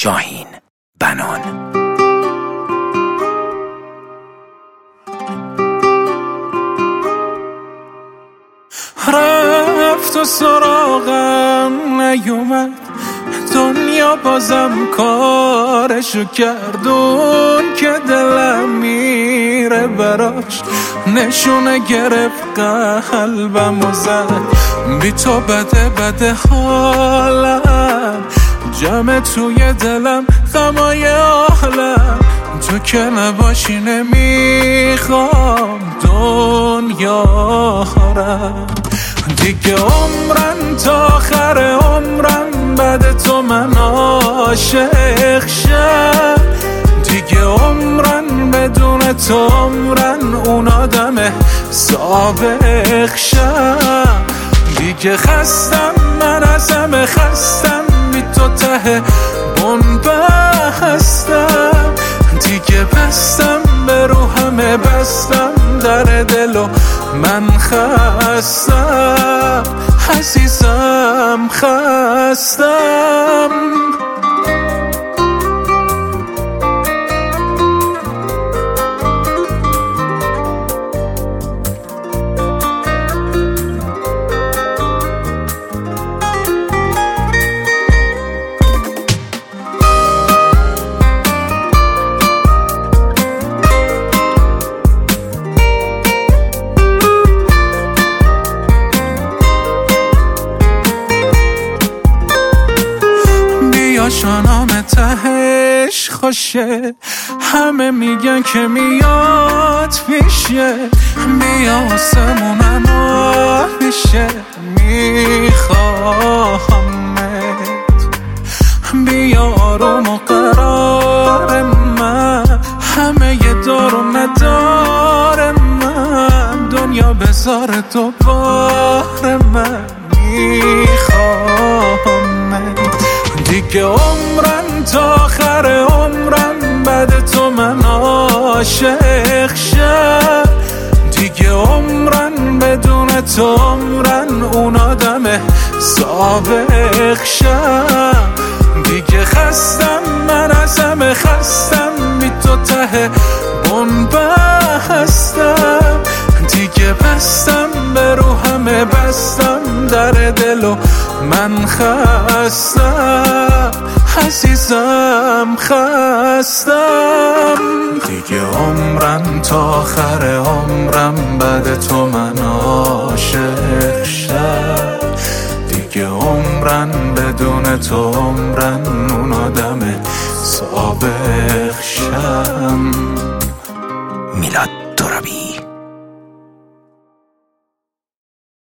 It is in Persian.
شاهین بنان. رفت و سراغم نیومد، دنیا بازم کارشو کردون که دلم میره براش، نشونه گرفت قلبم و زد، بی تو بده حالم، جمع توی دلم غمای عالم، تو که نباشی نمیخوام دنیا رم، دیگه عمرم تا آخر عمرم بعد تو من عاشق شم، دیگه عمرن بدون تو عمرن اون آدم سابق شم، دیگه خستم من از همه خستم، بی تو ته بنبستم، دیگه بستم به رو همه بستم در دلو من خستم، عزیزم خستم. شانام تهش خوشه، همه میگن که میاد پیشه، بیا آسمونم میشه، میخواهمت، بیا آروم و قرار من، همه یه دار و ندار من، دنیا بذار دوباره من میخواهمت، دیگه عمرم تا آخر عمرم بعد تو من عاشق شم، دیگه عمرم بدون تو عمرن اون آدم سابق شم، دیگه خستم من از همه خستم، بی تو ته بنبستم، دیگه بستم به رو همه بستم در دلو من خستم، عزیزم خستم، دیگه عمرم تا آخر عمرم بعد تو من عاشق شم، دیگه عمرن بدون تو عمرن اون آدم سابق شم. میلاد ترابی.